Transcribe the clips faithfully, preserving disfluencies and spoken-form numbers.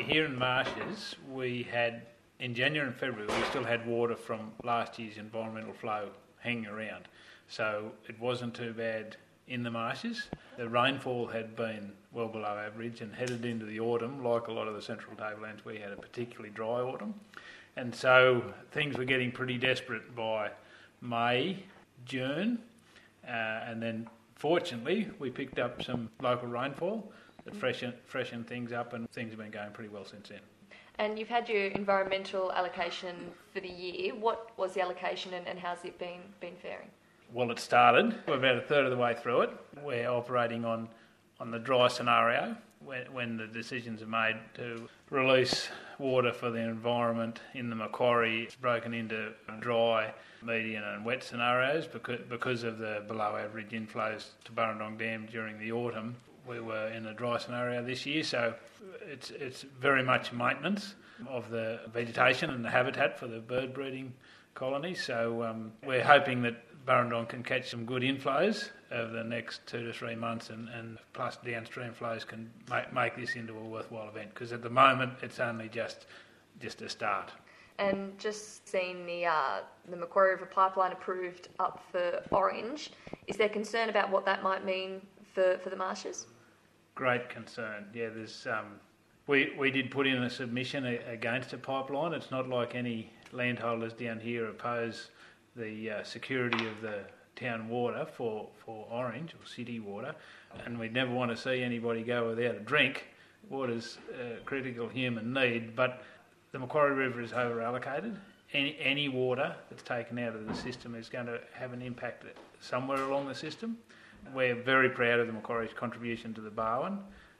Here in Marshes, we had, in January and February, we still had water from last year's environmental flow hanging around. So it wasn't too bad in the marshes. The rainfall had been well below average and headed into the autumn. Like a lot of the central tablelands, we had a particularly dry autumn. And so things were getting pretty desperate by May, June, uh, and then fortunately we picked up some local rainfall that freshened, freshened things up, and things have been going pretty well since then. And you've had your environmental allocation for the year. What was the allocation and, and how's it been, been faring? Well, it started. We're about a third of the way through it. We're operating on, on the dry scenario when, when the decisions are made to release water for the environment in the Macquarie. It's broken into dry, medium and wet scenarios because, because of the below average inflows to Burrendong Dam during the autumn. We were in a dry scenario this year, so it's it's very much maintenance of the vegetation and the habitat for the bird breeding colonies. So um, we're hoping that Burrendong can catch some good inflows over the next two to three months, and, and plus downstream flows can make, make this into a worthwhile event, because at the moment it's only just just a start. And just seeing the uh, the Macquarie River pipeline approved up for Orange, is there concern about what that might mean for, for the marshes? Great concern. Yeah, there's um, we we did put in a submission a, against a pipeline. It's not like any landholders down here oppose the uh, security of the town water for, for Orange or city water, and we'd never want to see anybody go without a drink. Water's a critical human need, but the Macquarie River is over allocated. Any, any water that's taken out of the system is going to have an impact somewhere along the system. We're very proud of the Macquarie's contribution to the Barwon.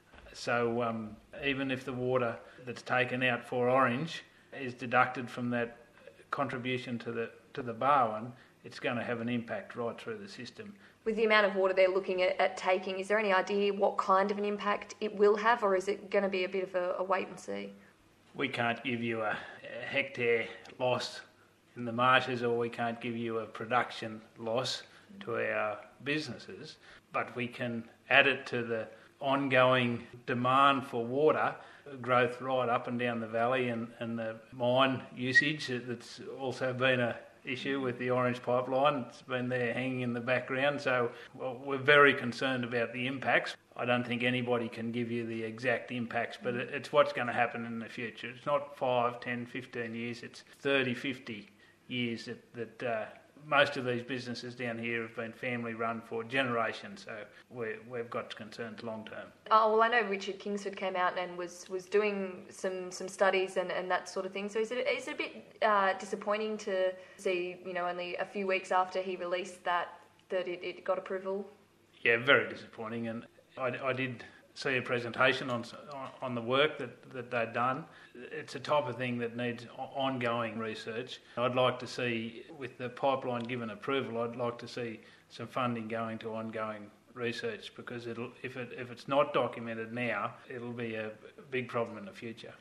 So um, even if the water that's taken out for Orange is deducted from that contribution to the to the Barwon, it's going to have an impact right through the system. With the amount of water they're looking at, at taking, is there any idea what kind of an impact it will have, or is it going to be a bit of a, a wait and see? We can't give you a, a hectare loss in the marshes, or we can't give you a production loss to our businesses, but we can add it to the ongoing demand for water, growth right up and down the valley, and, and the mine usage that's also been a issue with the Orange pipeline. It's been there hanging in the background, so well, we're very concerned about the impacts. I don't think anybody can give you the exact impacts, but it's what's going to happen in the future. It's not five, ten, fifteen years, it's thirty, fifty years that, that uh, most of these businesses down here have been family run for generations, so we're, we've got concerns long term. Oh, well, I know Richard Kingsford came out and was, was doing some, some studies and, and that sort of thing. So is it is it a bit uh, disappointing to see, you know, only a few weeks after he released that, that it, it got approval? Yeah, very disappointing. And I, I did see a presentation on on the work that, that they'd done. It's a type of thing that needs ongoing research. I'd like to see, with the pipeline given approval, I'd like to see some funding going to ongoing research, because it'll if it if it's not documented now, it'll be a big problem in the future.